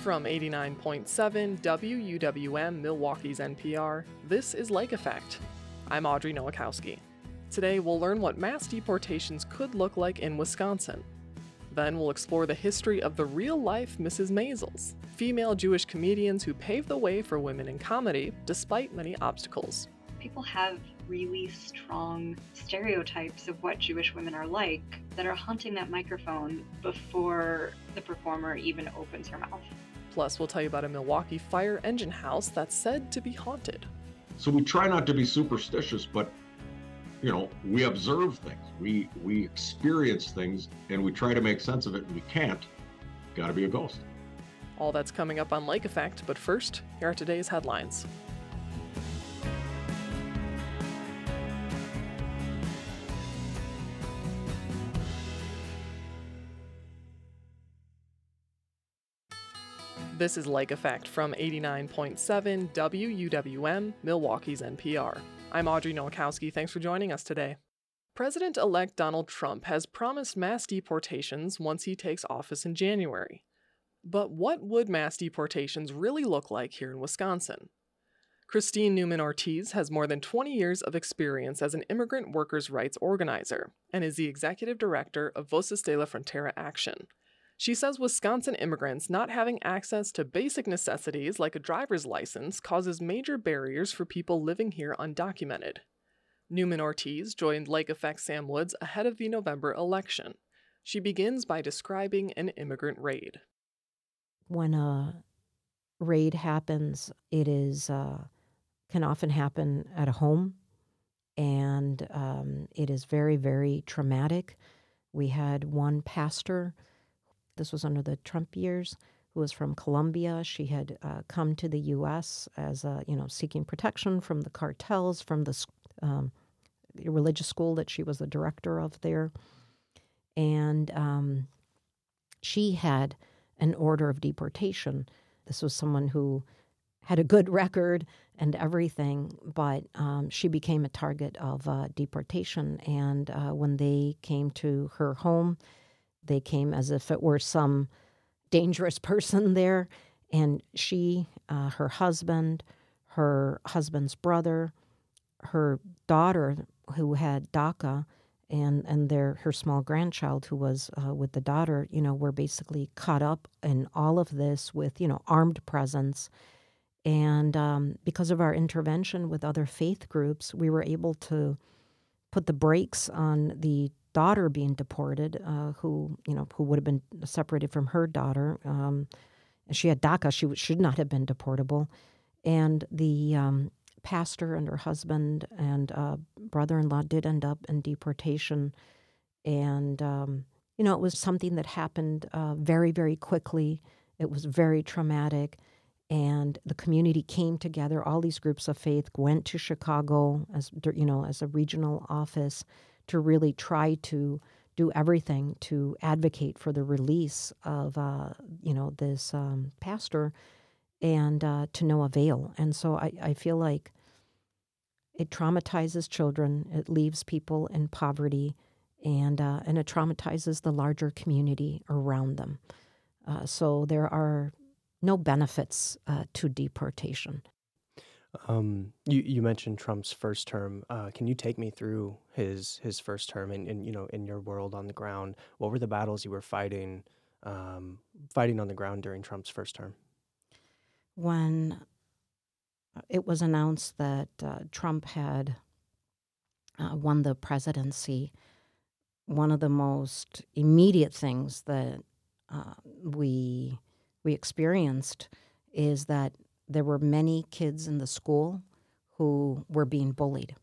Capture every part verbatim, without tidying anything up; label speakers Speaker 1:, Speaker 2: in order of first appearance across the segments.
Speaker 1: From eighty-nine point seven W U W M, Milwaukee's N P R, this is Lake Effect. I'm Audrey Nowakowski. Today we'll learn what mass deportations could look like in Wisconsin. Then we'll explore the history of the real-life Missus Maisels, female Jewish comedians who paved the way for women in comedy despite many obstacles.
Speaker 2: People have really strong stereotypes of what Jewish women are like that are haunting that microphone before the performer even opens her mouth.
Speaker 1: Plus, we'll tell you about a Milwaukee fire engine house that's said to be haunted.
Speaker 3: So we try not to be superstitious, but, you know, we observe things, we we experience things, and we try to make sense of it, and we can't. Gotta be a ghost.
Speaker 1: All that's coming up on Lake Effect, but first, here are today's headlines. This is Lake Effect from eighty-nine point seven W U W M, Milwaukee's N P R. I'm Audrey Nowakowski. Thanks for joining us today. President-elect Donald Trump has promised mass deportations once he takes office in January. But what would mass deportations really look like here in Wisconsin? Christine Newman Ortiz has more than twenty years of experience as an immigrant workers' rights organizer and is the executive director of Voces de la Frontera Action. She says Wisconsin immigrants not having access to basic necessities like a driver's license causes major barriers for people living here undocumented. Newman Ortiz joined Lake Effect Sam Woods ahead of the November election. She begins by describing an immigrant raid.
Speaker 4: When a raid happens, it is uh, can often happen at a home, and um, it is very, very traumatic. We had one pastor. This was under the Trump years, who was from Colombia. She had uh, come to the U S as a, you know, seeking protection from the cartels, from the um, religious school that she was the director of there. And um, she had an order of deportation. This was someone who had a good record and everything, but um, she became a target of uh, deportation. And uh, when they came to her home, they came as if it were some dangerous person there, and she, uh, her husband, her husband's brother, her daughter, who had DACA, and and their her small grandchild who was uh, with the daughter, you know, were basically caught up in all of this with, you know, armed presence. And um, because of our intervention with other faith groups, we were able to put the brakes on the daughter being deported, uh, who you know who would have been separated from her daughter. Um, she had DACA; she w- should not have been deportable. And the um, pastor and her husband and uh, brother-in-law did end up in deportation. And um, you know, it was something that happened uh, very, very quickly. It was very traumatic, and the community came together. All these groups of faith went to Chicago as you know as a regional office to really try to do everything to advocate for the release of, uh, you know, this um, pastor, and uh, to no avail. And so I, I feel like it traumatizes children, it leaves people in poverty, and uh, and it traumatizes the larger community around them. Uh, so there are no benefits uh, to deportation.
Speaker 5: Um, you, you mentioned Trump's first term. Uh, can you take me through his his first term and, and you know in your world on the ground? What were the battles you were fighting um, fighting on the ground during Trump's first term?
Speaker 4: When it was announced that uh, Trump had uh, won the presidency, one of the most immediate things that uh, we we experienced is that there were many kids in the school who were being bullied.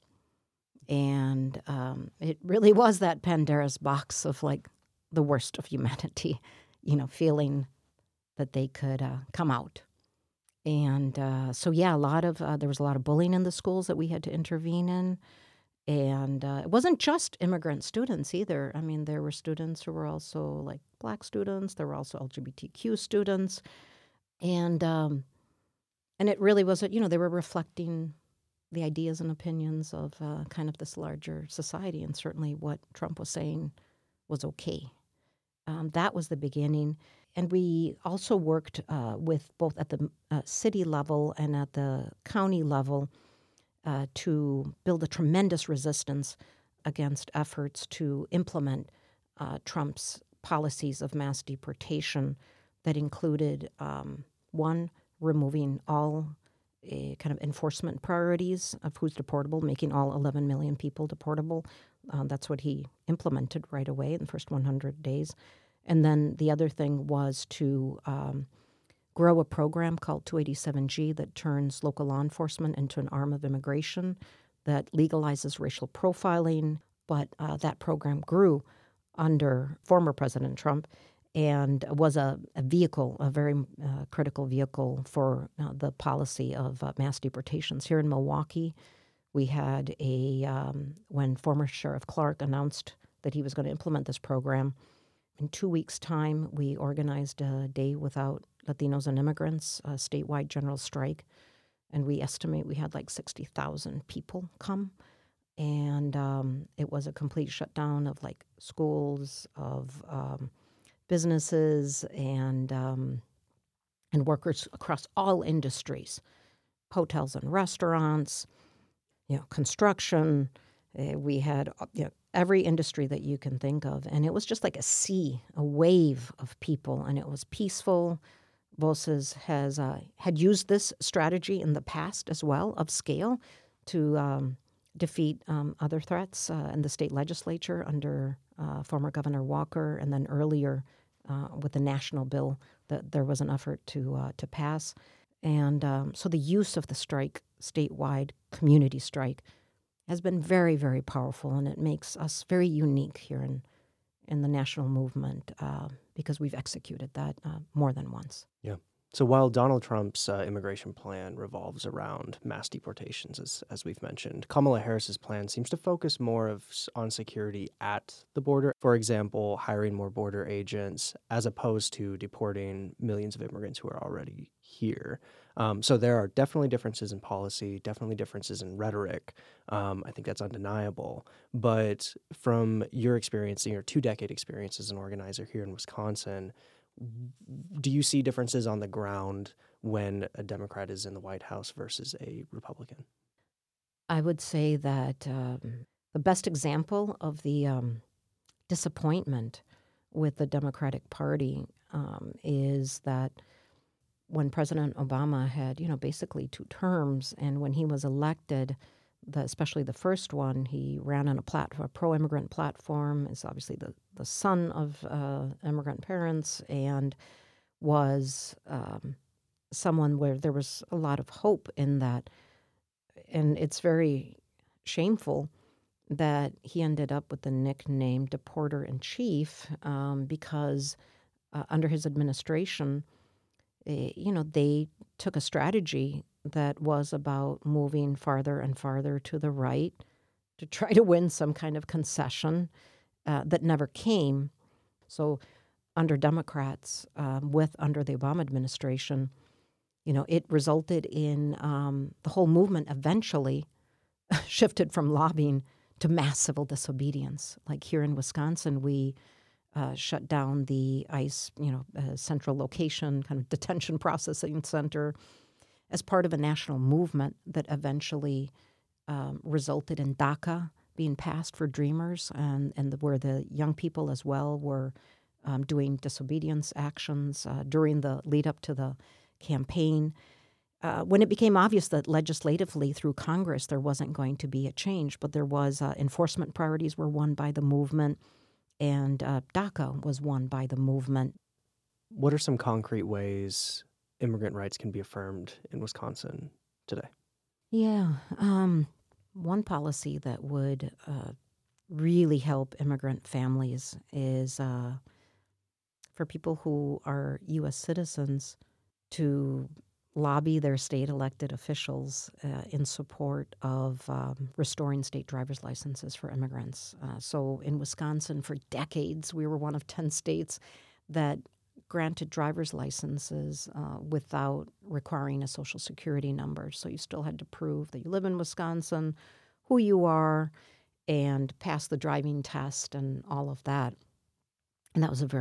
Speaker 4: And um, it really was that Pandora's box of, like, the worst of humanity, you know, feeling that they could uh, come out. And uh, so, yeah, a lot of, uh, there was a lot of bullying in the schools that we had to intervene in. And uh, it wasn't just immigrant students either. I mean, there were students who were also, like, Black students. There were also L G B T Q students. And... Um, And it really was, you know, they were reflecting the ideas and opinions of uh, kind of this larger society, and certainly what Trump was saying was okay. Um, that was the beginning. and we also worked uh, with both at the uh, city level and at the county level uh, to build a tremendous resistance against efforts to implement uh, Trump's policies of mass deportation that included, um, one, removing all uh, kind of enforcement priorities of who's deportable, making all eleven million people deportable. Uh, that's what he implemented right away in the first one hundred days. And then the other thing was to um, grow a program called two eighty-seven G that turns local law enforcement into an arm of immigration that legalizes racial profiling. But uh, that program grew under former President Trump and was a, a vehicle, a very uh, critical vehicle for uh, the policy of uh, mass deportations. Here in Milwaukee, we had a, um, when former Sheriff Clark announced that he was going to implement this program, in two weeks' time, we organized a Day Without Latinos and Immigrants, a statewide general strike, and we estimate we had like sixty thousand people come. And um, it was a complete shutdown of like schools, of um, businesses, and um, and workers across all industries, hotels and restaurants, you know, construction. Uh, we had uh, you know, every industry that you can think of, and it was just like a sea, a wave of people, and it was peaceful. Voces has uh, had used this strategy in the past as well of scale to um, defeat um, other threats uh, in the state legislature under uh, former Governor Walker, and then earlier uh, with the national bill that there was an effort to uh, to pass. And um, so the use of the strike, statewide community strike, has been very, very powerful, and it makes us very unique here in, in the national movement uh, because we've executed that uh, more than once.
Speaker 5: Yeah. So while Donald Trump's uh, immigration plan revolves around mass deportations, as as we've mentioned, Kamala Harris's plan seems to focus more of on security at the border. For example, hiring more border agents as opposed to deporting millions of immigrants who are already here. Um, so there are definitely differences in policy, definitely differences in rhetoric. Um, I think that's undeniable. But from your experience, your two-decade experience as an organizer here in Wisconsin, do you see differences on the ground when a Democrat is in the White House versus a Republican?
Speaker 4: I would say that um, the best example of the um, disappointment with the Democratic Party um, is that when President Obama had, you know, basically two terms, and when he was elected, the, especially the first one, he ran on a, platform, a pro-immigrant platform, is obviously the, the son of uh, immigrant parents, and was um, someone where there was a lot of hope in that. And it's very shameful that he ended up with the nickname Deporter-in-Chief um, because uh, under his administration, eh, you know, they took a strategy that was about moving farther and farther to the right to try to win some kind of concession uh, that never came. So under Democrats, um, with under the Obama administration, you know, it resulted in um, the whole movement eventually shifted from lobbying to mass civil disobedience. Like here in Wisconsin, we uh, shut down the ICE, you know, uh, central location, kind of detention processing center, as part of a national movement that eventually um, resulted in DACA being passed for Dreamers, and, and the, where the young people as well were um, doing disobedience actions uh, during the lead up to the campaign. Uh, when it became obvious that legislatively through Congress there wasn't going to be a change, but there was uh, enforcement priorities were won by the movement, and uh, DACA was won by the movement.
Speaker 5: What are some concrete ways immigrant rights can be affirmed in Wisconsin today?
Speaker 4: Yeah. Um, one policy that would uh, really help immigrant families is uh, for people who are U S citizens to lobby their state elected officials uh, in support of um, restoring state driver's licenses for immigrants. Uh, so in Wisconsin, for decades, we were one of ten states that granted driver's licenses uh, without requiring a Social Security number. So you still had to prove that you live in Wisconsin, who you are, and pass the driving test and all of that. And that was a very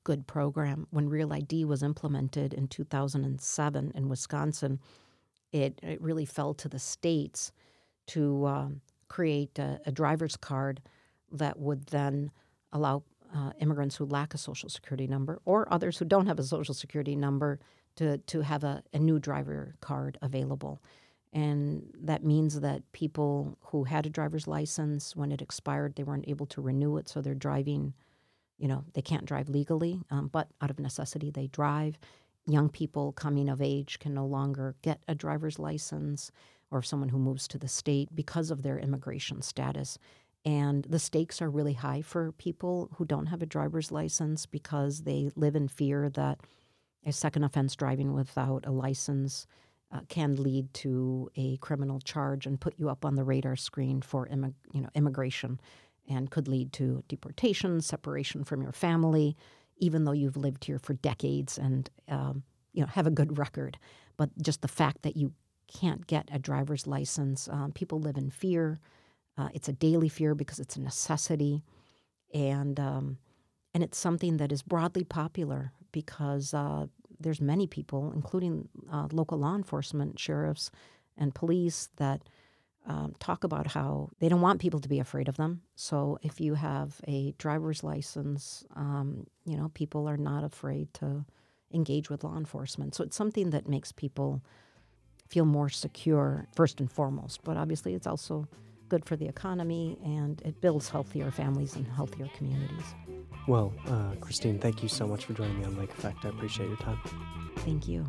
Speaker 4: good program. When Real I D was implemented in two thousand seven in Wisconsin, it, it really fell to the states to um, create a, a driver's card that would then allow uh, immigrants who lack a Social Security number or others who don't have a Social Security number to, to have a, a new driver card available. And that means that people who had a driver's license, when it expired, they weren't able to renew it, so they're driving, you know, they can't drive legally, um, but out of necessity they drive. Young people coming of age can no longer get a driver's license, or someone who moves to the state because of their immigration status. And the stakes are really high for people who don't have a driver's license because they live in fear that a second offense driving without a license uh, can lead to a criminal charge and put you up on the radar screen for immig- you know, immigration, and could lead to deportation, separation from your family, even though you've lived here for decades and um, you know have a good record. But just the fact that you can't get a driver's license, um, people live in fear. Uh, it's a daily fear because it's a necessity, and um, and it's something that is broadly popular because uh, there's many people, including uh, local law enforcement, sheriffs, and police, that um, talk about how they don't want people to be afraid of them. So if you have a driver's license, um, you know, people are not afraid to engage with law enforcement. So it's something that makes people feel more secure, first and foremost. But obviously it's also good for the economy, and it builds healthier families and healthier communities.
Speaker 5: Well, uh, Christine, thank you so much for joining me on Lake Effect. I appreciate your time.
Speaker 4: Thank you.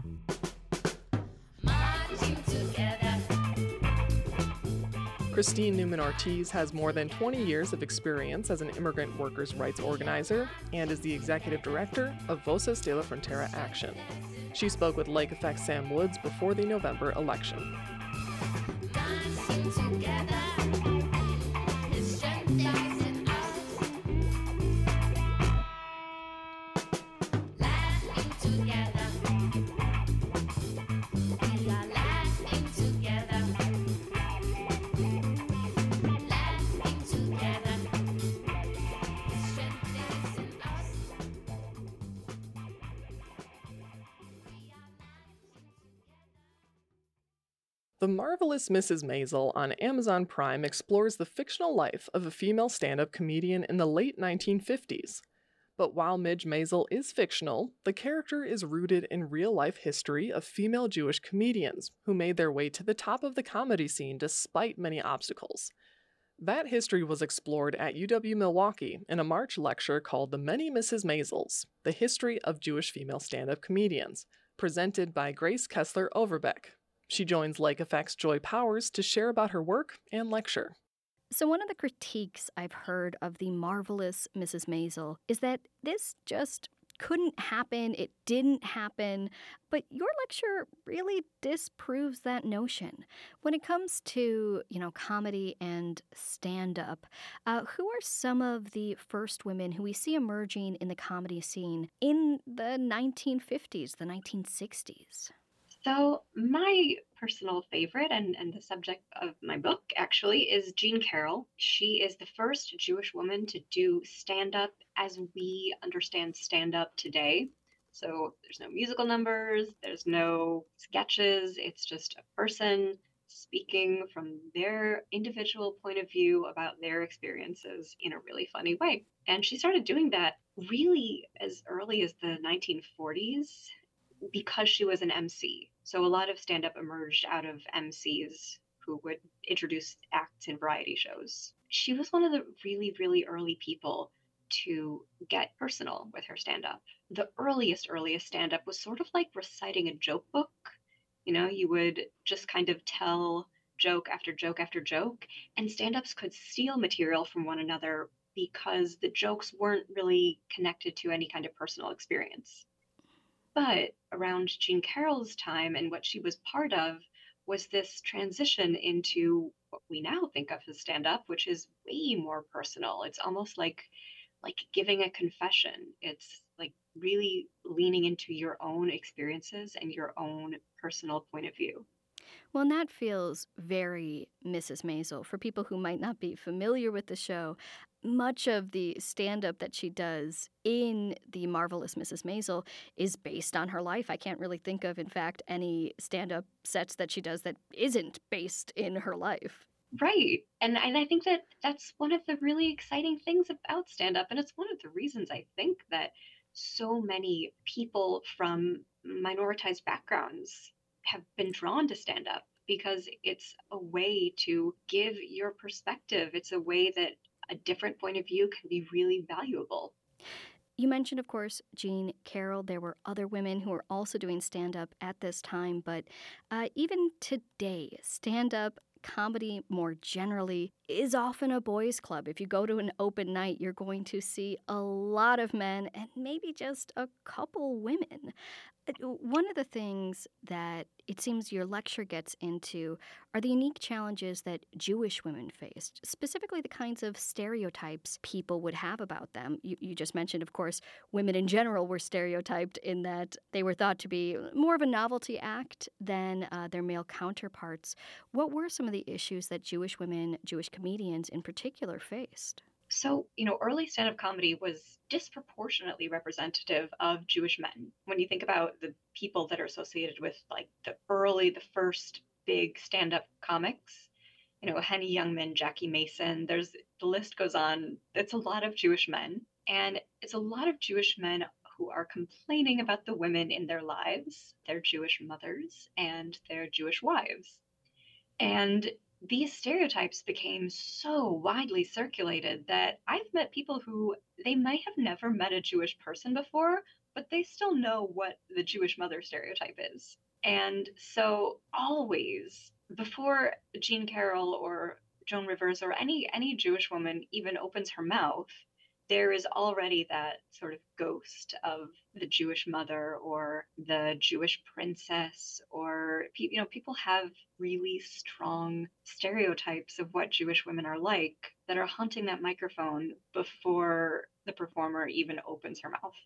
Speaker 1: Christine Newman Ortiz has more than twenty years of experience as an immigrant workers' rights organizer and is the executive director of Voces de la Frontera Action. She spoke with Lake Effect Sam Woods before the November election. The Marvelous Missus Maisel on Amazon Prime explores the fictional life of a female stand-up comedian in the late nineteen fifties. But while Midge Maisel is fictional, the character is rooted in real-life history of female Jewish comedians who made their way to the top of the comedy scene despite many obstacles. That history was explored at U W-Milwaukee in a March lecture called The Many Missus Maisels: The History of Jewish Female Stand-Up Comedians, presented by Grace Kessler Overbeck. She joins Lake Effect's Joy Powers to share about her work and lecture.
Speaker 6: So one of the critiques I've heard of The Marvelous Missus Maisel is that this just couldn't happen, it didn't happen, but your lecture really disproves that notion. When it comes to, you know, comedy and stand-up, uh, who are some of the first women who we see emerging in the comedy scene in the nineteen fifties, the nineteen sixties?
Speaker 2: So my personal favorite and, and the subject of my book actually is Jean Carroll. She is the first Jewish woman to do stand-up as we understand stand-up today. So there's no musical numbers, there's no sketches, it's just a person speaking from their individual point of view about their experiences in a really funny way. And she started doing that really as early as the nineteen forties because she was an M C. So a lot of stand-up emerged out of M Cs who would introduce acts in variety shows. She was one of the really, really early people to get personal with her stand-up. The earliest, earliest stand-up was sort of like reciting a joke book. You know, you would just kind of tell joke after joke after joke, and stand-ups could steal material from one another because the jokes weren't really connected to any kind of personal experience. But around Jean Carroll's time, and what she was part of was this transition into what we now think of as stand-up, which is way more personal. It's almost like like giving a confession. It's like really leaning into your own experiences and your own personal point of view.
Speaker 6: Well, and that feels very Missus Maisel. For people who might not be familiar with the show, much of the stand-up that she does in The Marvelous Missus Maisel is based on her life. I can't really think of, in fact, any stand-up sets that she does that isn't based in her life.
Speaker 2: Right. And and I think that that's one of the really exciting things about stand up. And it's one of the reasons I think that so many people from minoritized backgrounds have been drawn to stand up because it's a way to give your perspective. It's a way that a different point of view can be really valuable.
Speaker 6: You mentioned, of course, Jean Carroll. There were other women who were also doing stand up at this time, but uh, even today, stand up comedy more generally is often a boys' club. If you go to an open night, you're going to see a lot of men and maybe just a couple women. Uh, One of the things that it seems your lecture gets into are the unique challenges that Jewish women faced, specifically the kinds of stereotypes people would have about them. You, you just mentioned, of course, women in general were stereotyped in that they were thought to be more of a novelty act than uh, their male counterparts. What were some of the issues that Jewish women, Jewish comedians in particular, faced?
Speaker 2: So, you know, early stand up comedy was disproportionately representative of Jewish men. When you think about the people that are associated with like the early, the first big stand up comics, you know, Henny Youngman, Jackie Mason, there's the list goes on. It's a lot of Jewish men. And it's a lot of Jewish men who are complaining about the women in their lives, their Jewish mothers, and their Jewish wives. And these stereotypes became so widely circulated that I've met people who they might have never met a Jewish person before, but they still know what the Jewish mother stereotype is. And so always before Jean Carroll or Joan Rivers or any any Jewish woman even opens her mouth, there is already that sort of ghost of the Jewish mother or the Jewish princess, or you know, people have really strong stereotypes of what Jewish women are like that are haunting that microphone before the performer even opens her mouth.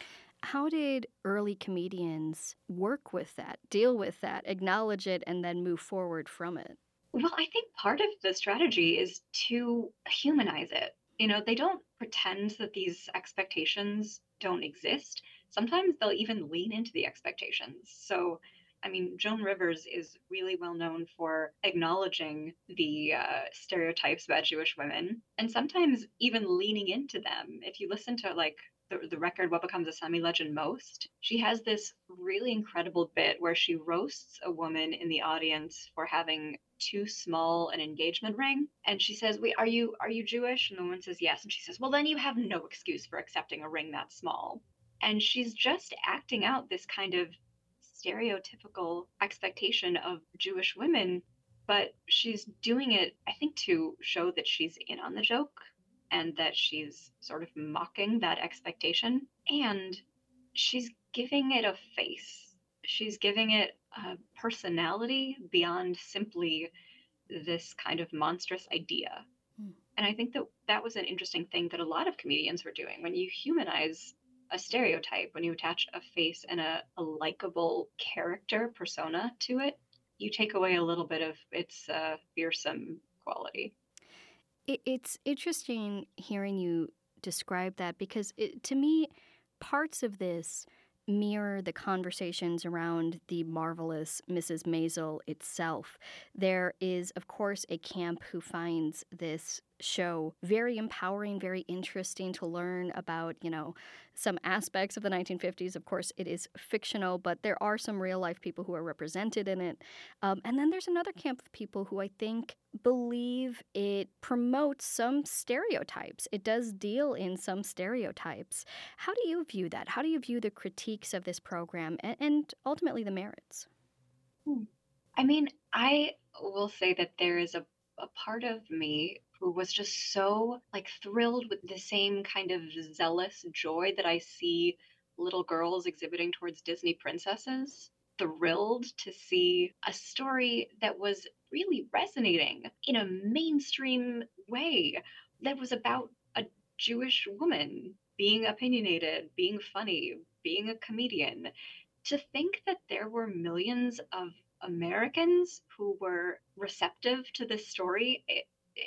Speaker 6: How did early comedians work with that, deal with that, acknowledge it, and then move forward from it?
Speaker 2: Well, I think part of the strategy is to humanize it. You know, they don't pretend that these expectations don't exist. Sometimes they'll even lean into the expectations. So, I mean, Joan Rivers is really well known for acknowledging the uh, stereotypes about Jewish women and sometimes even leaning into them. If you listen to like the, the record, What Becomes a Semi Legend Most, she has this really incredible bit where she roasts a woman in the audience for having too small an engagement ring, and she says, wait, are you are you Jewish? And the woman says yes, and she says, well, then you have no excuse for accepting a ring that small. And she's just acting out this kind of stereotypical expectation of Jewish women, but she's doing it, I think, to show that she's in on the joke and that she's sort of mocking that expectation, and she's giving it a face. She's giving it a personality beyond simply this kind of monstrous idea.
Speaker 6: Hmm.
Speaker 2: And I think that that was an interesting thing that a lot of comedians were doing. When you humanize a stereotype, when you attach a face and a, a likable character persona to it, you take away a little bit of its uh, fearsome quality.
Speaker 6: It, it's interesting hearing you describe that because it, to me, parts of this mirror the conversations around the marvelous Missus Maisel itself. There is, of course, a camp who finds this show very empowering, very interesting to learn about, you know, some aspects of the nineteen fifties. Of course, it is fictional, but there are some real life people who are represented in it. Um, and then there's another camp of people who I think believe it promotes some stereotypes. It does deal in some stereotypes. How do you view that? How do you view the critiques of this program and, and ultimately the merits?
Speaker 2: Hmm. I mean, I will say that there is a, a part of me who was just so like thrilled with the same kind of zealous joy that I see little girls exhibiting towards Disney princesses. Thrilled to see a story that was really resonating in a mainstream way, that was about a Jewish woman being opinionated, being funny, being a comedian. To think that there were millions of Americans who were receptive to this story, it, it's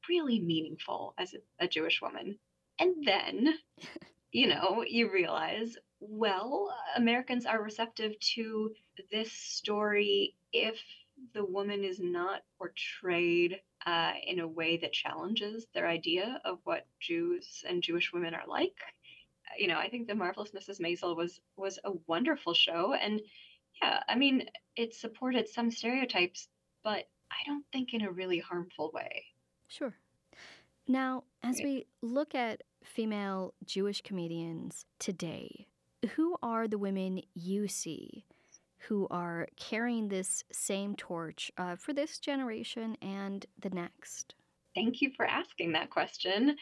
Speaker 2: really meaningful as a, a Jewish woman. And then, you know, you realize, well, Americans are receptive to this story if the woman is not portrayed uh, in a way that challenges their idea of what Jews and Jewish women are like. You know, I think The Marvelous Missus Maisel was was a wonderful show, and yeah, I mean, it supported some stereotypes, but I don't think in a really harmful way.
Speaker 6: Sure. Now, as we look at female Jewish comedians today, who are the women you see who are carrying this same torch uh, for this generation and the next?
Speaker 2: Thank you for asking that question.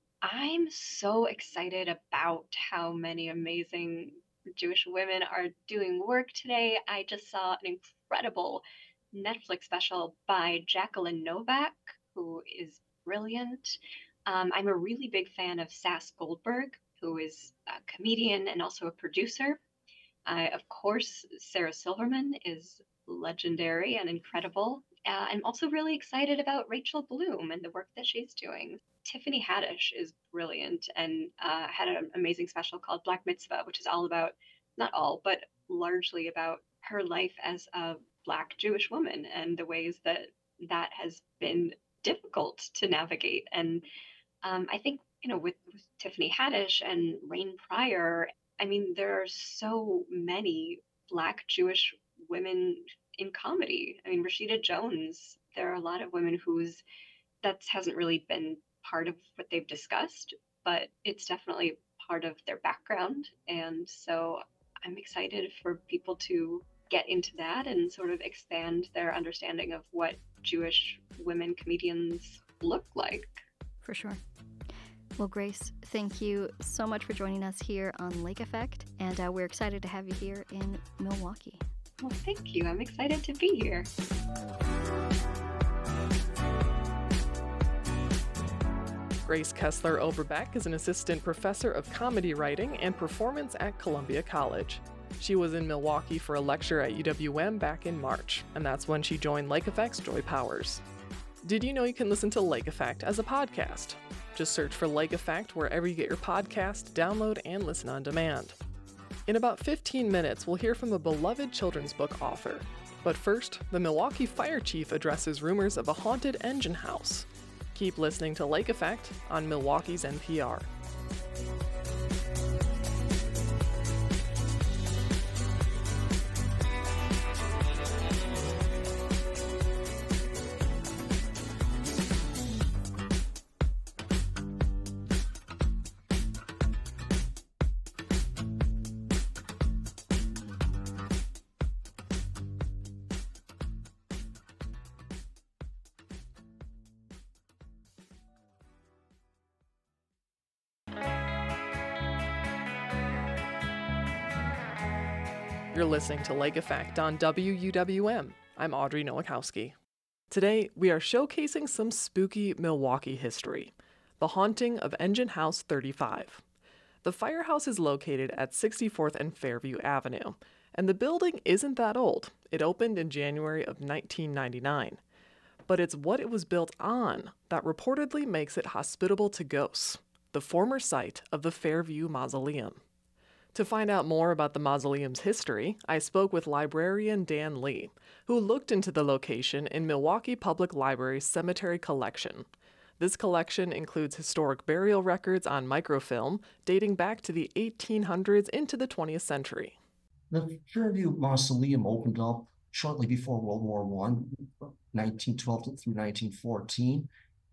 Speaker 2: I'm so excited about how many amazing Jewish women are doing work today. I just saw an incredible Netflix special by Jacqueline Novak, who is brilliant. Um, I'm a really big fan of Sass Goldberg, who is a comedian and also a producer. Uh, of course, Sarah Silverman is legendary and incredible. Uh, I'm also really excited about Rachel Bloom and the work that she's doing. Tiffany Haddish is brilliant and uh, had an amazing special called Black Mitzvah, which is all about, not all, but largely about her life as a Black Jewish woman and the ways that that has been difficult to navigate. And um, I think, you know, with, with Tiffany Haddish and Rain Pryor, I mean, there are so many Black Jewish women in comedy. I mean, Rashida Jones, there are a lot of women whose that hasn't really been part of what they've discussed, but it's definitely part of their background. And so I'm excited for people to get into that and sort of expand their understanding of what Jewish women comedians look like.
Speaker 6: For sure. Well, Grace, thank you so much for joining us here on Lake Effect, and uh, we're excited to have you here in Milwaukee.
Speaker 2: Well, thank you. I'm excited to be here.
Speaker 1: Grace Kessler Overbeck is an assistant professor of comedy writing and performance at Columbia College. She was in Milwaukee for a lecture at U W M back in March, and that's when she joined Lake Effect's Joy Powers. Did you know you can listen to Lake Effect as a podcast? Just search for Lake Effect wherever you get your podcast, download, and listen on demand. In about fifteen minutes, we'll hear from a beloved children's book author. But first, the Milwaukee Fire Chief addresses rumors of a haunted engine house. Keep listening to Lake Effect on Milwaukee's N P R. You're listening to Lake Effect on W U W M. I'm Audrey Nowakowski. Today, we are showcasing some spooky Milwaukee history, the haunting of Engine House thirty-five. The firehouse is located at sixty-fourth and Fairview Avenue, and the building isn't that old. It opened in January of nineteen ninety-nine. But it's what it was built on that reportedly makes it hospitable to ghosts, the former site of the Fairview Mausoleum. To find out more about the mausoleum's history, I spoke with librarian Dan Lee, who looked into the location in Milwaukee Public Library's cemetery collection. This collection includes historic burial records on microfilm dating back to the eighteen hundreds into the twentieth century.
Speaker 7: The Fairview Mausoleum opened up shortly before World War One, nineteen twelve through nineteen fourteen.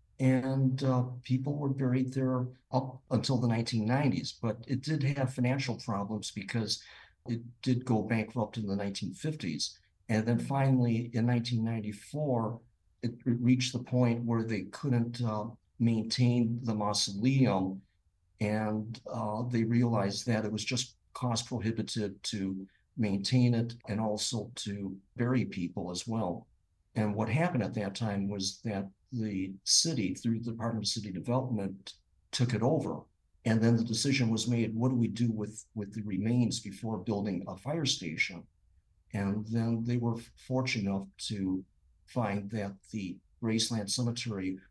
Speaker 7: And uh, people were buried there up until the nineteen nineties, but it did have financial problems because it did go bankrupt in the nineteen fifties. And then finally, in nineteen ninety-four, it reached the point where they couldn't uh, maintain the mausoleum, and uh, they realized that it was just cost prohibitive to maintain it and also to bury people as well. And what happened at that time was that the city, through the Department of City Development, took it over. And then the decision was made, what do we do with, with the remains before building a fire station? And then they were fortunate enough to find that the Graceland Cemetery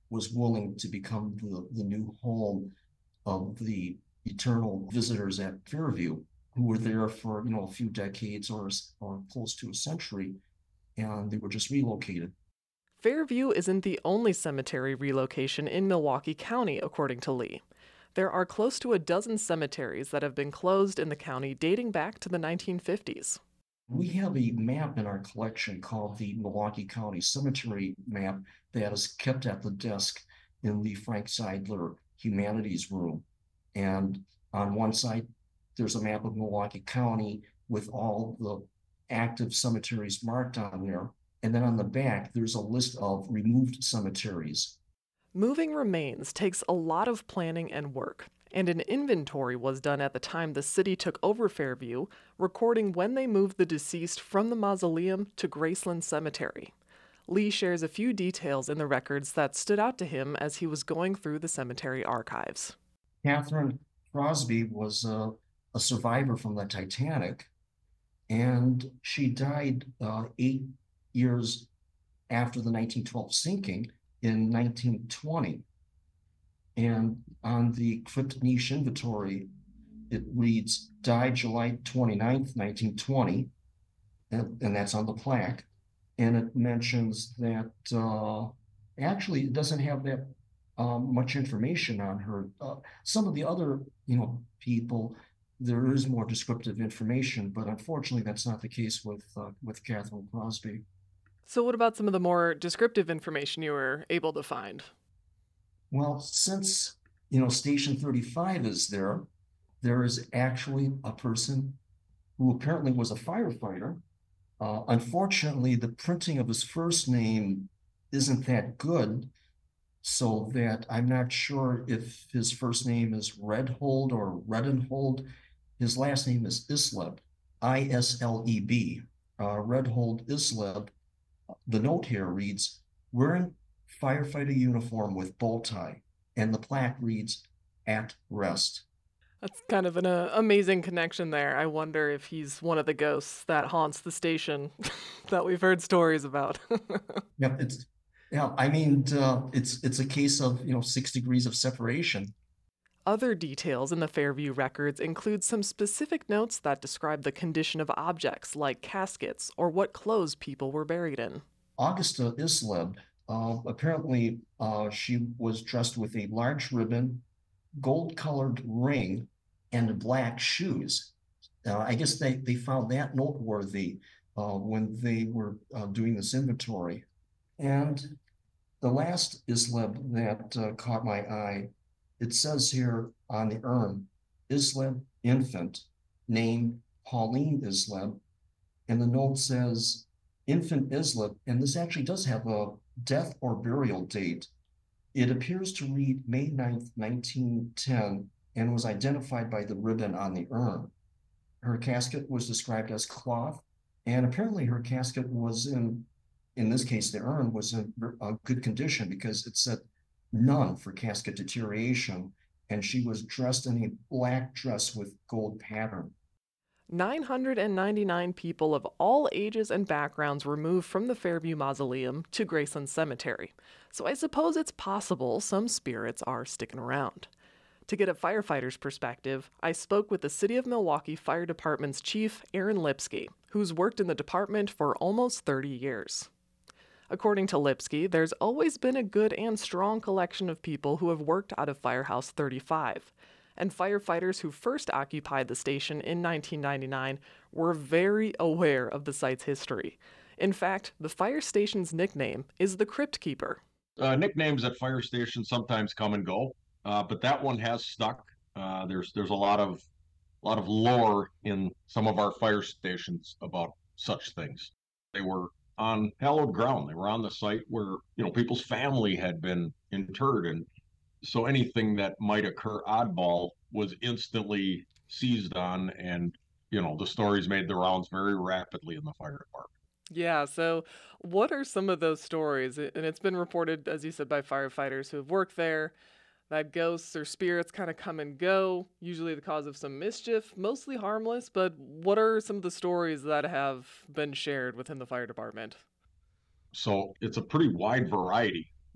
Speaker 7: was willing to become the, the new home of the eternal visitors at Fairview, who were there for, you know, a few decades or, or close to a century, and they were just relocated.
Speaker 1: Fairview isn't the only cemetery relocation in Milwaukee County, according to Lee. There are close to a dozen cemeteries that have been closed in the county dating back to the nineteen fifties.
Speaker 7: We have a map in our collection called the Milwaukee County Cemetery Map that is kept at the desk in the Frank Seidler Humanities Room. And on one side, there's a map of Milwaukee County with all the active cemeteries marked on there. And then on the back, there's a list of removed cemeteries.
Speaker 1: Moving remains takes a lot of planning and work, and an inventory was done at the time the city took over Fairview, recording when they moved the deceased from the mausoleum to Graceland Cemetery. Lee shares a few details in the records that stood out to him as he was going through the cemetery archives.
Speaker 7: Catherine Crosby was a, a survivor from the Titanic, and she died uh, eight years after the nineteen twelve sinking in nineteen twenty. And on the crypt niche inventory, it reads, died July twenty-ninth, nineteen twenty, and, and that's on the plaque. And it mentions that uh, actually it doesn't have that um, much information on her. Uh, some of the other, you know, people, there is more descriptive information, but unfortunately that's not the case with uh, with Catherine Crosby.
Speaker 1: So what about some of the more descriptive information you were able to find?
Speaker 7: Well, since, you know, Station thirty-five is there, there is actually a person who apparently was a firefighter. Uh, unfortunately, the printing of his first name isn't that good, so that I'm not sure if his first name is Redhold or Redenhold. His last name is Isleb, I S L E B. Uh, Redhold Isleb. The note here reads, wearing firefighter uniform with bow tie, and the plaque reads, at rest.
Speaker 1: That's kind of an uh, amazing connection there. I wonder if he's one of the ghosts that haunts the station that we've heard stories about.
Speaker 7: Yeah, it's yeah. I mean, uh, it's it's a case of, you know, six degrees of separation.
Speaker 1: Other details in the Fairview records include some specific notes that describe the condition of objects like caskets or what clothes people were buried in.
Speaker 7: Augusta Isleb, uh, apparently uh, she was dressed with a large ribbon, gold-colored ring, and black shoes. Uh, I guess they, they found that noteworthy uh, when they were uh, doing this inventory. And the last Isleb that uh, caught my eye, it says here on the urn, Isleb infant, name Pauline Isleb, and the note says infant Isleb, and this actually does have a death or burial date. It appears to read May ninth, nineteen ten, and was identified by the ribbon on the urn. Her casket was described as cloth, and apparently her casket was in, in this case, the urn was in a good condition because it said none for casket deterioration, and she was dressed in a black dress with gold pattern.
Speaker 1: nine hundred ninety-nine people of all ages and backgrounds were moved from the Fairview Mausoleum to Graceland Cemetery, so I suppose it's possible some spirits are sticking around. To get a firefighter's perspective, I spoke with the City of Milwaukee Fire Department's chief, Aaron Lipsky, who's worked in the department for almost thirty years. According to Lipsky, there's always been a good and strong collection of people who have worked out of Firehouse thirty-five, and firefighters who first occupied the station in nineteen ninety-nine were very aware of the site's history. In fact, the fire station's nickname is the Crypt Keeper.
Speaker 3: Uh, nicknames at fire stations sometimes come and go, uh, but that one has stuck. Uh, there's there's a lot of a lot of lore in some of our fire stations about such things. They were on hallowed ground. They were on the site where, you know, people's family had been interred, and so anything that might occur oddball was instantly seized on, and, you know, the stories made the rounds very rapidly in the fire department.
Speaker 1: Yeah, so what are some of those stories? And it's been reported, as you said, by firefighters who have worked there, that ghosts or spirits kind of come and go, usually the cause of some mischief, mostly harmless, but what are some of the stories that have been shared within the fire department?
Speaker 3: So it's a pretty wide variety.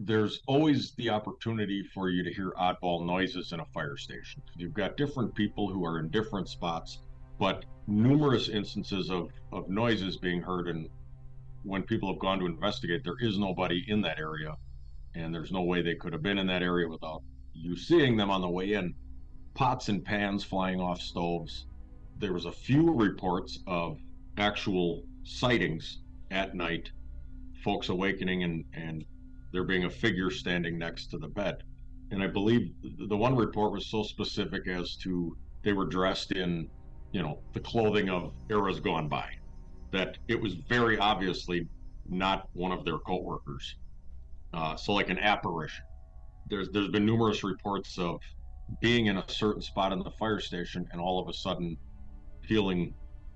Speaker 3: there's always the opportunity for you to hear oddball noises in a fire station. You've got different people who are in different spots, but numerous instances of, of noises being heard. And when people have gone to investigate, there is nobody in that area, and there's no way they could have been in that area without you seeing them on the way in. Pots and pans flying off stoves. There was a few reports of actual sightings at night, folks awakening and, and there being a figure standing next to the bed. And I believe the one report was so specific as to they were dressed in, you know, the clothing of eras gone by, that it was very obviously not one of their co-workers. Uh, so like an apparition. There's there's been numerous reports of being in a certain spot in the fire station and all of a sudden feeling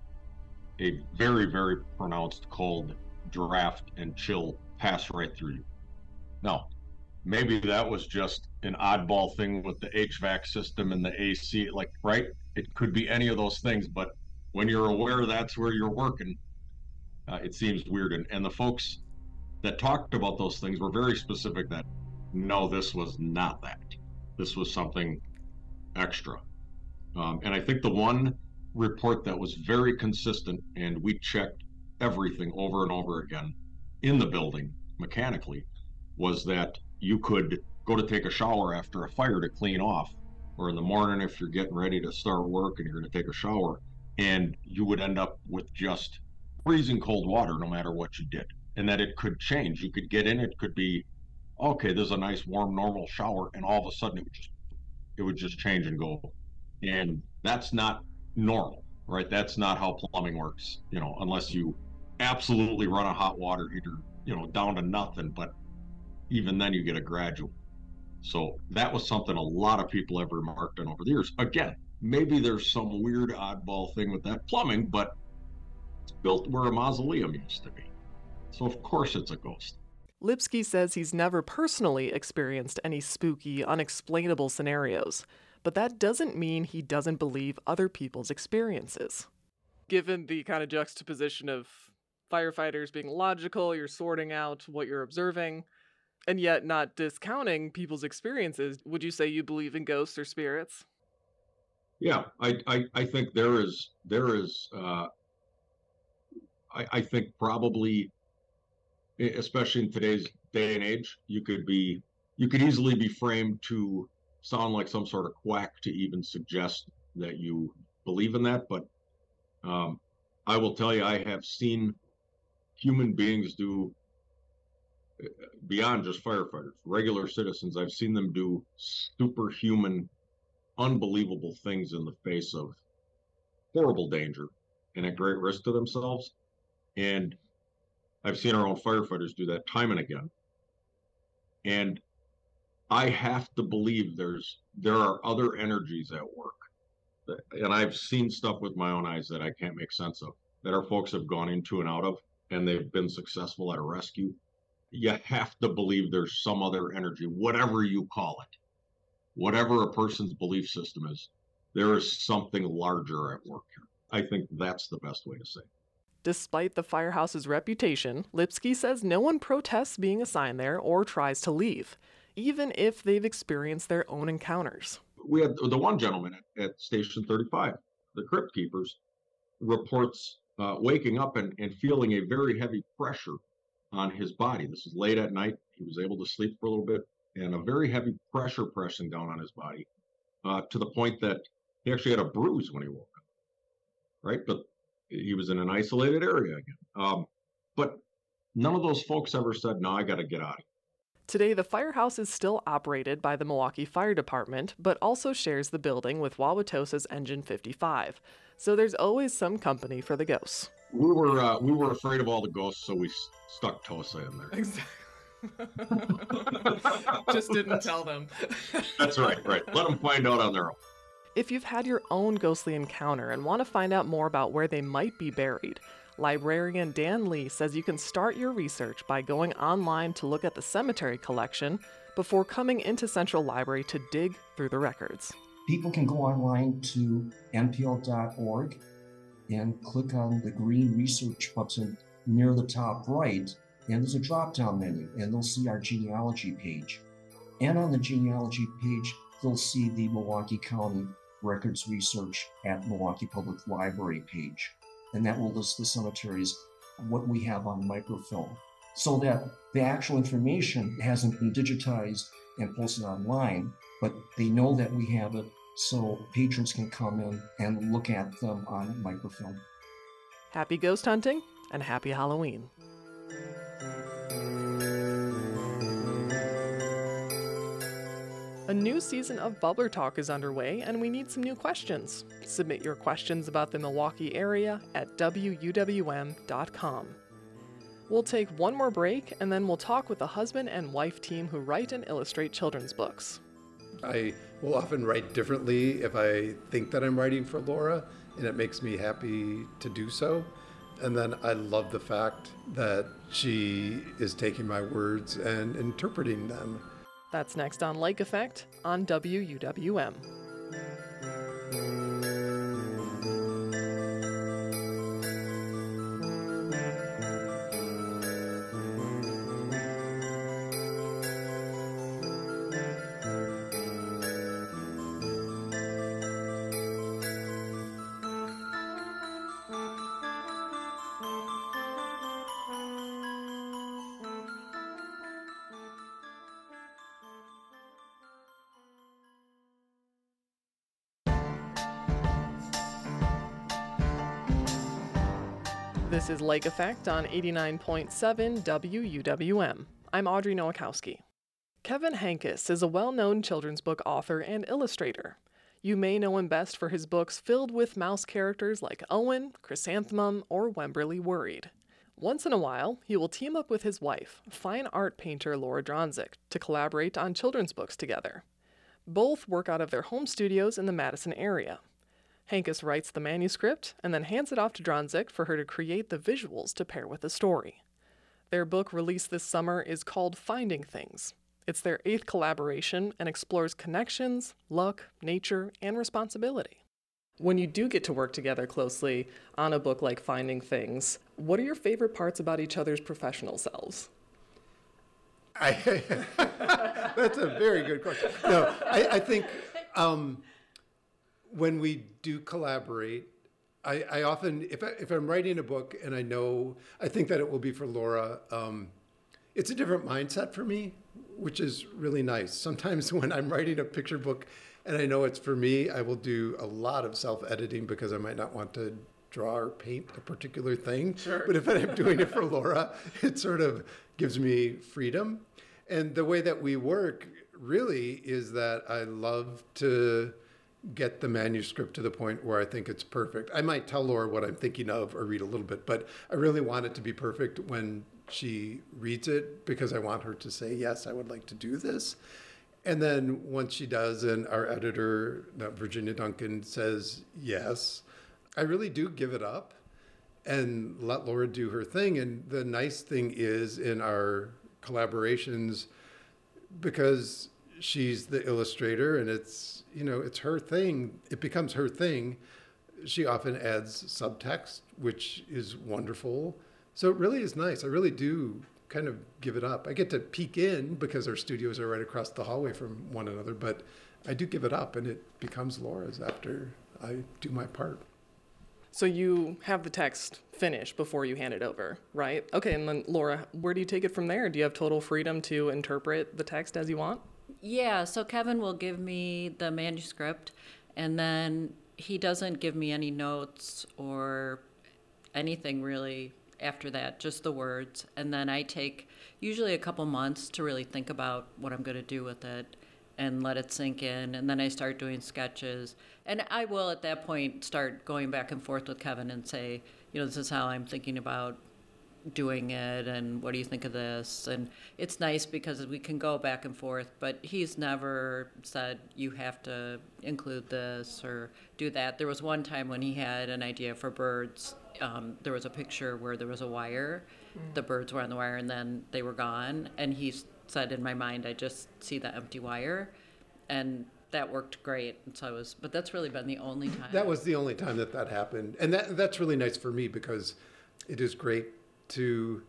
Speaker 3: a very, very pronounced cold draft and chill pass right through you. Now, maybe that was just an oddball thing with the H V A C system and the A C, like, right? It could be any of those things, but when you're aware that's where you're working, uh, it seems weird. And, and the folks that talked about those things were very specific that, no, this was not that. This was something extra. Um, and I think the one report that was very consistent, and we checked everything over and over again in the building mechanically, was that you could go to take a shower after a fire to clean off, or in the morning if you're getting ready to start work and you're going to take a shower, and you would end up with just freezing cold water no matter what you did. And that it could change. You could get in, it could be, okay, there's a nice warm normal shower, and all of a sudden it would just it would just change and go. And that's not normal, right? That's not how plumbing works, you know, unless you absolutely run a hot water heater, you know, down to nothing, but even then you get a gradual. So that was something a lot of people have remarked on over the years. Again, maybe there's some weird oddball thing with that plumbing, but it's built where a mausoleum used to be. So of course it's a ghost.
Speaker 1: Lipsky says he's never personally experienced any spooky, unexplainable scenarios, but that doesn't mean he doesn't believe other people's experiences. Given the kind of juxtaposition of firefighters being logical, you're sorting out what you're observing, and yet not discounting people's experiences, would you say you believe in ghosts or spirits?
Speaker 3: Yeah, I I, I think there is there is uh, I, I think probably, especially in today's day and age, you could be you could easily be framed to sound like some sort of quack to even suggest that you believe in that. But um, I will tell you, I have seen human beings do, beyond just firefighters, regular citizens, I've seen them do superhuman, unbelievable things in the face of horrible danger and at great risk to themselves. And I've seen our own firefighters do that time and again. And I have to believe there's there are other energies at work. And I've seen stuff with my own eyes that I can't make sense of, that our folks have gone into and out of, and they've been successful at a rescue. You have to believe there's some other energy, whatever you call it, whatever a person's belief system is, there is something larger at work here. I think that's the best way to say it.
Speaker 1: Despite the firehouse's reputation, Lipsky says no one protests being assigned there or tries to leave, even if they've experienced their own encounters.
Speaker 3: We had the one gentleman at, at Station thirty-five, the Crypt Keepers, reports uh, waking up and, and feeling a very heavy pressure on his body. This is late at night. He was able to sleep for a little bit, and a very heavy pressure pressing down on his body uh, to the point that he actually had a bruise when he woke up, right? But he was in an isolated area again. Um, but none of those folks ever said, no, I got to get out of here.
Speaker 1: Today, the firehouse is still operated by the Milwaukee Fire Department, but also shares the building with Wauwatosa's Engine fifty-five. So there's always some company for the ghosts.
Speaker 3: We were uh, we were afraid of all the ghosts, so we s- stuck Tosa in there.
Speaker 1: Exactly. Just didn't tell them.
Speaker 3: That's right, right. Let them find out on their own.
Speaker 1: If you've had your own ghostly encounter and want to find out more about where they might be buried, librarian Dan Lee says you can start your research by going online to look at the cemetery collection before coming into Central Library to dig through the records.
Speaker 7: People can go online to N P L dot org and click on the green research button near the top right, and there's a drop-down menu, and they'll see our genealogy page. And on the genealogy page, they'll see the Milwaukee County Records Research at Milwaukee Public Library page. And that will list the cemeteries, what we have on microfilm, so that the actual information hasn't been digitized and posted online, but they know that we have it, so patrons can come in and look at them on microfilm.
Speaker 1: Happy ghost hunting and happy Halloween. A new season of Bubbler Talk is underway, and we need some new questions. Submit your questions about the Milwaukee area at W U W M dot com. We'll take one more break, and then we'll talk with the husband and wife team who write and illustrate children's books.
Speaker 8: I will often write differently if I think that I'm writing for Laura, and it makes me happy to do so. And then I love the fact that she is taking my words and interpreting them.
Speaker 1: That's next on Lake Effect on W U W M. This is Lake Effect on eighty-nine point seven W U W M. I'm Audrey Nowakowski. Kevin Henkes is a well-known children's book author and illustrator. You may know him best for his books filled with mouse characters like Owen, Chrysanthemum, or Wemberly Worried. Once in a while, he will team up with his wife, fine art painter Laura Dronzik, to collaborate on children's books together. Both work out of their home studios in the Madison area. Henkes writes the manuscript and then hands it off to Dronzik for her to create the visuals to pair with the story. Their book released this summer is called Finding Things. It's their eighth collaboration and explores connections, luck, nature, and responsibility. When you do get to work together closely on a book like Finding Things, what are your favorite parts about each other's professional selves?
Speaker 8: I, that's a very good question. No, I, I think um, when we do collaborate, I, I often, if, I, if I'm writing a book and I know, I think that it will be for Laura, um, it's a different mindset for me, which is really nice. Sometimes when I'm writing a picture book and I know it's for me, I will do a lot of self-editing because I might not want to draw or paint a particular thing.
Speaker 1: Sure.
Speaker 8: But if I'm doing it for Laura, it sort of gives me freedom. And the way that we work really is that I love to get the manuscript to the point where I think it's perfect. I might tell Laura what I'm thinking of or read a little bit, but I really want it to be perfect when she reads it because I want her to say, yes, I would like to do this. And then once she does, and our editor, Virginia Duncan, says yes, I really do give it up and let Laura do her thing. And the nice thing is in our collaborations, because she's the illustrator and it's, you know, it's her thing, it becomes her thing. She often adds subtext, which is wonderful. So it really is nice. I really do kind of give it up. I get to peek in because our studios are right across the hallway from one another, but I do give it up and it becomes Laura's after I do my part.
Speaker 1: So you have the text finished before you hand it over, right? Okay, and then Laura, where do you take it from there? Do you have total freedom to interpret the text as you want?
Speaker 9: Yeah, so Kevin will give me the manuscript, and then he doesn't give me any notes or anything really after that, just the words. And then I take usually a couple months to really think about what I'm going to do with it and let it sink in. And then I start doing sketches. And I will at that point start going back and forth with Kevin and say, you know, this is how I'm thinking about doing it, and what do you think of this? And it's nice because we can go back and forth, but he's never said you have to include this or do that. There was one time when he had an idea for birds. Um, there was a picture where there was a wire. Mm. The birds were on the wire and then they were gone. And he said, in my mind, I just see the empty wire. And that worked great. And so I was, but that's really been the only time.
Speaker 8: That was the only time that that happened. And that that's really nice for me because it is great to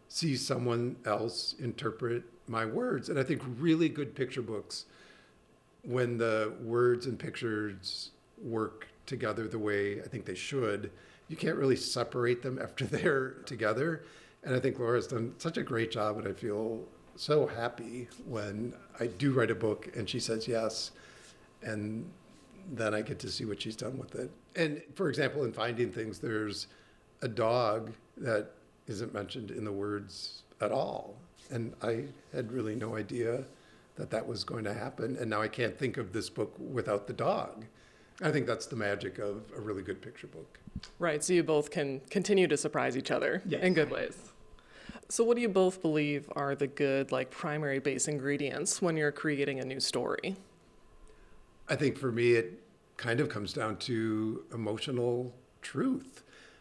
Speaker 8: see someone else interpret my words. And I think really good picture books, when the words and pictures work together the way I think they should, you can't really separate them after they're together. And I think Laura's done such a great job, and I feel so happy when I do write a book and she says yes, and then I get to see what she's done with it. And for example, in Finding Things, there's a dog that isn't mentioned in the words at all. And I had really no idea that that was going to happen. And now I can't think of this book without the dog. I think that's the magic of a really good picture book.
Speaker 1: Right, so you both can continue to surprise each other
Speaker 8: Yes.
Speaker 1: in good ways. So what do you both believe are the good, like, primary base ingredients when you're creating a new story?
Speaker 8: I think for me, it kind of comes down to emotional truth.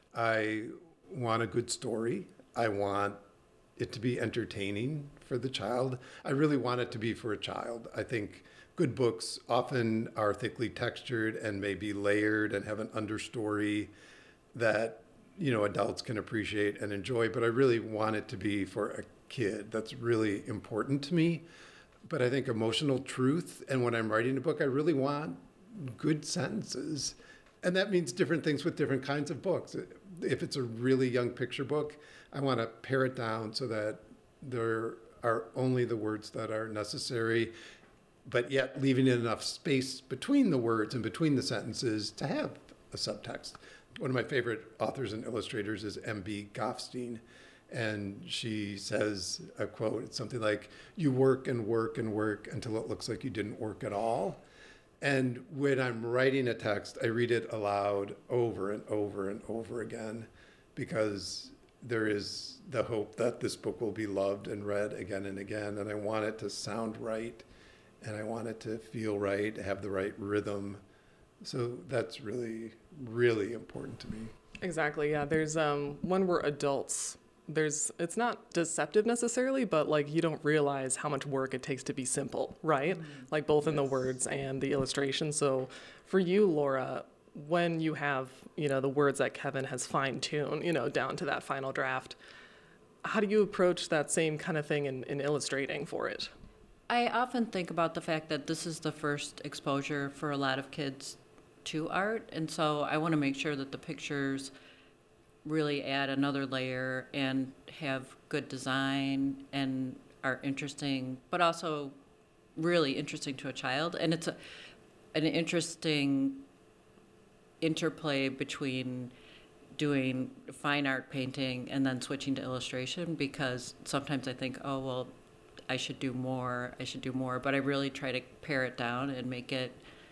Speaker 8: I want a good story. I want it to be entertaining for the child. I really want it to be for a child. I think good books often are thickly textured and may be layered and have an understory that, you know, adults can appreciate and enjoy, but I really want it to be for a kid. That's really important to me. But I think emotional truth, and when I'm writing a book, I really want good sentences. And that means different things with different kinds of books. If it's a really young picture book, I want to pare it down so that there are only the words that are necessary, but yet leaving enough space between the words and between the sentences to have a subtext. One of my favorite authors and illustrators is M B Goffstein. And she says a quote, it's something like, you work and work and work until it looks like you didn't work at all. And when I'm writing a text, I read it aloud over and over and over again, because there is the hope that this book will be loved and read again and again. And I want it to sound right, and I want it to feel right, have the right rhythm. So that's really, really important to me.
Speaker 1: Exactly, yeah. There's, um, when we're adults, there's, it's not deceptive necessarily, but like you don't realize how much work it takes to be simple, right? Like both in the words and the illustration. So for you, Laura, when you have, you know, the words that Kevin has fine-tuned, you know, down to that final draft, how do you approach that same kind of thing in, in illustrating for it?
Speaker 9: I often think about the fact that this is the first exposure for a lot of kids to art, and so I want to make sure that the pictures really add another layer and have good design and are interesting, but also really interesting to a child. And it's a, an interesting interplay between doing fine art painting and then switching to illustration, because sometimes I think, oh, well, I should do more, I should do more, but I really try to pare it down and make it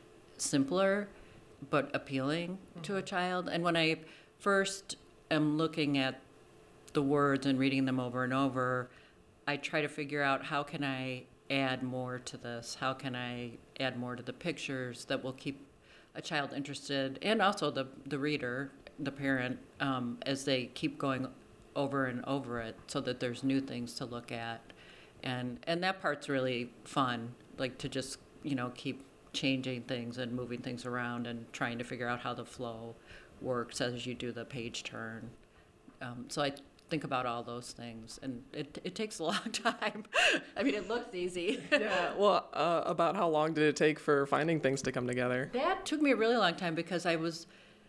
Speaker 9: simpler but appealing mm-hmm. to a child. And when I first am looking at the words and reading them over and over, I try to figure out, how can I add more to this? How can I add more to the pictures that will keep a child interested, and also the, the reader, the parent, um, as they keep going over and over it, so that there's new things to look at. And and that part's really fun, like to just, you know, keep changing things and moving things around and trying to figure out how the flow works as you do the page turn. Um, so I think about all those things, and it it takes a long time. I mean, it looks easy.
Speaker 1: Yeah, well, uh, about how long did it take for Finding Things to come together?
Speaker 9: That took me a really long time, because I was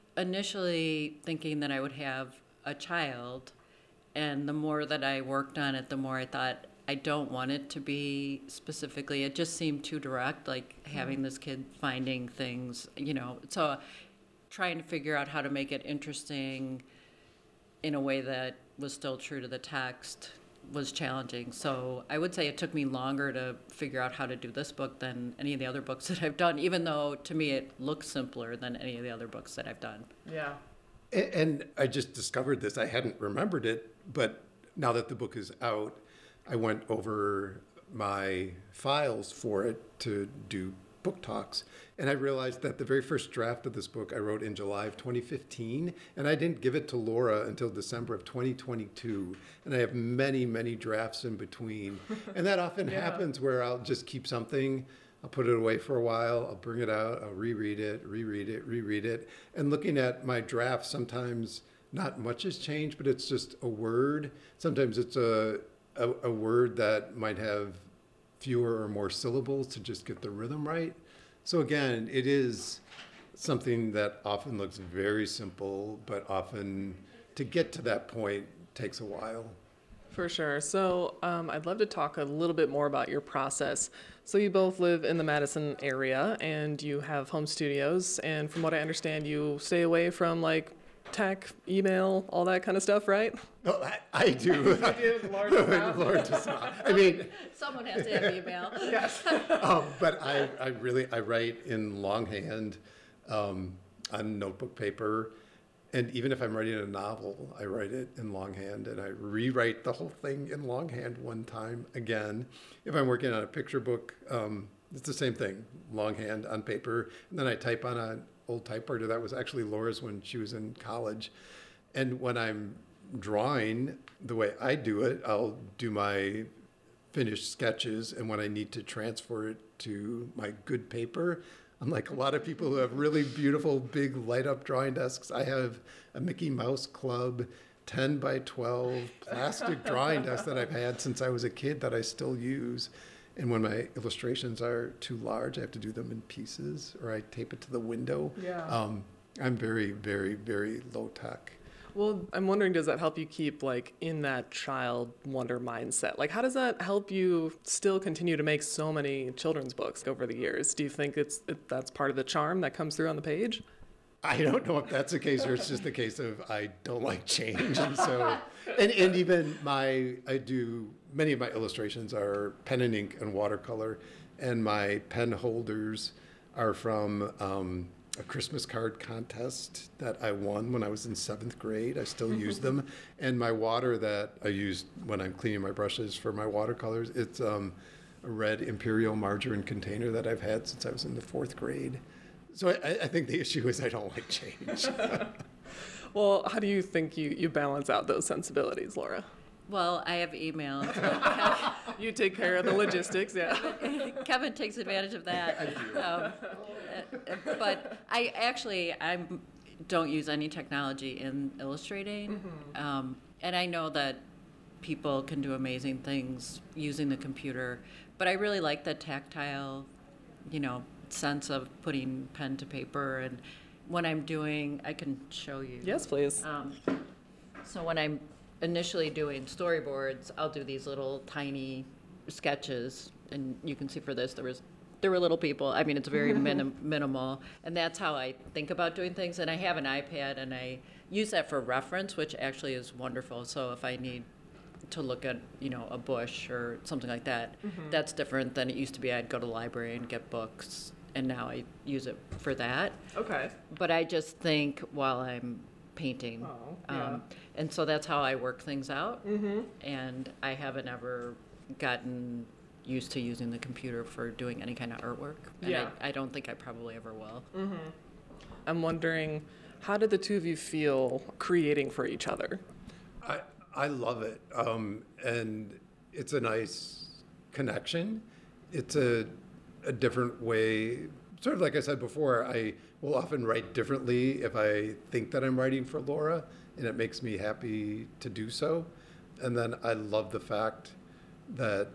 Speaker 9: initially thinking that I would have a child, and the more that I worked on it, the more I thought, I don't want it to be specifically, it just seemed too direct, like having this kid finding things, you know. So trying to figure out how to make it interesting in a way that was still true to the text was challenging. So I would say it took me longer to figure out how to do this book than any of the other books that I've done, even though to me it looks simpler than any of the other books that I've done.
Speaker 1: Yeah.
Speaker 8: And, and I just discovered this. I hadn't remembered it, but now that the book is out, I went over my files for it to do book talks, and I realized that the very first draft of this book I wrote in July of twenty fifteen, and I didn't give it to Laura until December of twenty twenty-two, and I have many, many drafts in between. And that often yeah. happens where I'll just keep something, I'll put it away for a while, I'll bring it out, I'll reread it, reread it, reread it, and looking at my drafts sometimes not much has changed, but it's just a word. Sometimes it's a, a, a word that might have fewer or more syllables to just get the rhythm right. So again, it is something that often looks very simple, but often to get to that point takes a while.
Speaker 1: For sure. So um, I'd love to talk a little bit more about your process. So you both live in the Madison area and you have home studios. And from what I understand, you stay away from like tech, email, all that kind of stuff, right?
Speaker 8: Oh, I, I do.
Speaker 1: You do? Laura does not?
Speaker 8: Laura does not. I mean,
Speaker 9: Someone has to have email.
Speaker 1: Yes.
Speaker 8: um, but I, I really, I write in longhand um, on notebook paper. And even if I'm writing a novel, I write it in longhand and I rewrite the whole thing in longhand one time again. If I'm working on a picture book, um, it's the same thing, longhand on paper. And then I type on an old typewriter. That was actually Laura's when she was in college. And when I'm drawing, the way I do it, I'll do my finished sketches. And when I need to transfer it to my good paper, unlike a lot of people who have really beautiful, big light-up drawing desks, I have a Mickey Mouse Club ten by twelve plastic drawing desk that I've had since I was a kid that I still use. And when my illustrations are too large, I have to do them in pieces, or I tape it to the window.
Speaker 1: Yeah.
Speaker 8: Um, I'm very, very, very low-tech.
Speaker 1: Well, I'm wondering, does that help you keep like in that child wonder mindset? Like, how does that help you still continue to make so many children's books over the years? Do you think it's it, that's part of the charm that comes through on the page?
Speaker 8: I don't know if that's the case or it's just a case of I don't like change. And so, and, and even my, I do, many of my illustrations are pen and ink and watercolor, and my pen holders are from um, a Christmas card contest that I won when I was in seventh grade. I still use them. And my water that I use when I'm cleaning my brushes for my watercolors, it's um, a red Imperial margarine container that I've had since I was in the fourth grade. So I, I think the issue is I don't like change.
Speaker 1: Well, how do you think you, you balance out those sensibilities, Laura?
Speaker 9: Well, I have email.
Speaker 1: You take care of the logistics, yeah.
Speaker 9: Kevin takes advantage of that. Um, but I actually I don't use any technology in illustrating, mm-hmm. um, and I know that people can do amazing things using the computer. But I really like the tactile, you know, sense of putting pen to paper. And when I'm doing, I can show you.
Speaker 1: Yes, please.
Speaker 9: Um, so when I'm initially doing storyboards, I'll do these little tiny sketches, and you can see for this there was there were little people. I mean, it's very minim, minimal, and that's how I think about doing things. And I have an iPad, and I use that for reference, which actually is wonderful. So if I need to look at, you know, a bush or something like that, mm-hmm. that's different than it used to be. I'd go to the library and get books, and now I use it for that.
Speaker 1: Okay.
Speaker 9: But I just think while I'm painting.
Speaker 1: Oh, yeah.
Speaker 9: Um, and so that's how I work things out.
Speaker 1: Mm-hmm.
Speaker 9: And I haven't ever gotten used to using the computer for doing any kind of artwork. And
Speaker 1: Yeah.
Speaker 9: I, I don't think I probably ever will.
Speaker 1: Mm-hmm. I'm wondering, how did the two of you feel creating for each other?
Speaker 8: I, I love it. Um, and it's a nice connection. It's a, a different way. Sort of like I said before, I will often write differently if I think that I'm writing for Laura, and it makes me happy to do so. And then I love the fact that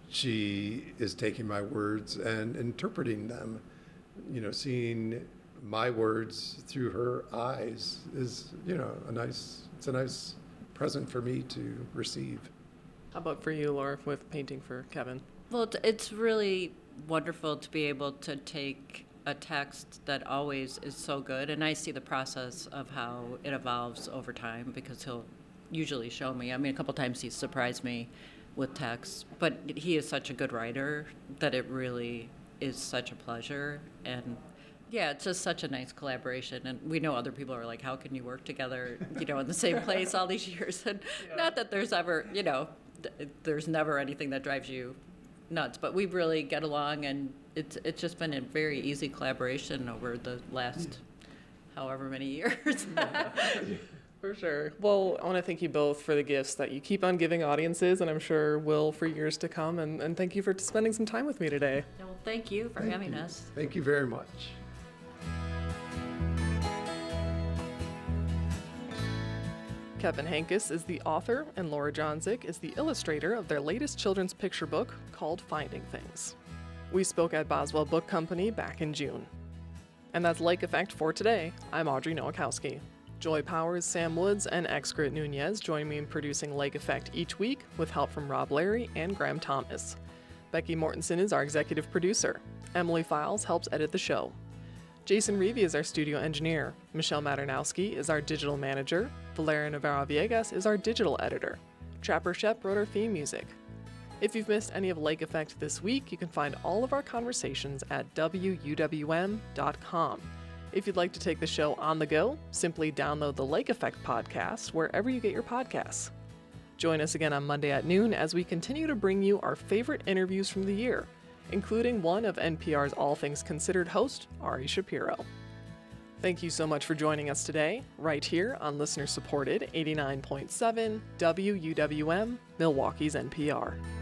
Speaker 8: she is taking my words and interpreting them. You know, seeing my words through her eyes is, you know, a nice, it's a nice present for me to receive.
Speaker 1: How about for you, Laura, with painting for Kevin?
Speaker 9: Well, it- it's really wonderful to be able to take a text that always is so good, and I see the process of how it evolves over time, because he'll usually show me. I mean, a couple times he's surprised me with text, but he is such a good writer that it really is such a pleasure. And yeah, it's just such a nice collaboration. And we know other people are like, how can you work together, you know, in the same place all these years? And
Speaker 1: Yeah.
Speaker 9: not that there's ever, you know, th- there's never anything that drives you nuts, but we really get along, and it's it's just been a very easy collaboration over the last however many years.
Speaker 1: For sure. Well, I want to thank you both for the gifts that you keep on giving audiences, and I'm sure will for years to come. And, and thank you for spending some time with me today.
Speaker 9: Well, thank you for
Speaker 8: Thank
Speaker 9: having
Speaker 8: you.
Speaker 9: us.
Speaker 8: Thank you very much.
Speaker 1: Kevin Hankis is the author, and Laura Johnzik is the illustrator of their latest children's picture book called Finding Things. We spoke at Boswell Book Company back in June. And that's Lake Effect for today. I'm Audrey Nowakowski. Joy Powers, Sam Woods, and Excrit Nunez join me in producing Lake Effect each week with help from Rob Larry and Graham Thomas. Becky Mortensen is our executive producer. Emily Files helps edit the show. Jason Reevy is our studio engineer. Michelle Maternowski is our digital manager. Valeria Navarro-Villegas is our digital editor. Trapper Shep wrote our theme music. If you've missed any of Lake Effect this week, you can find all of our conversations at W U W M dot com. If you'd like to take the show on the go, simply download the Lake Effect podcast wherever you get your podcasts. Join us again on Monday at noon as we continue to bring you our favorite interviews from the year, including one of N P R's All Things Considered host, Ari Shapiro. Thank you so much for joining us today, right here on listener-supported eighty-nine point seven W U W M, Milwaukee's N P R.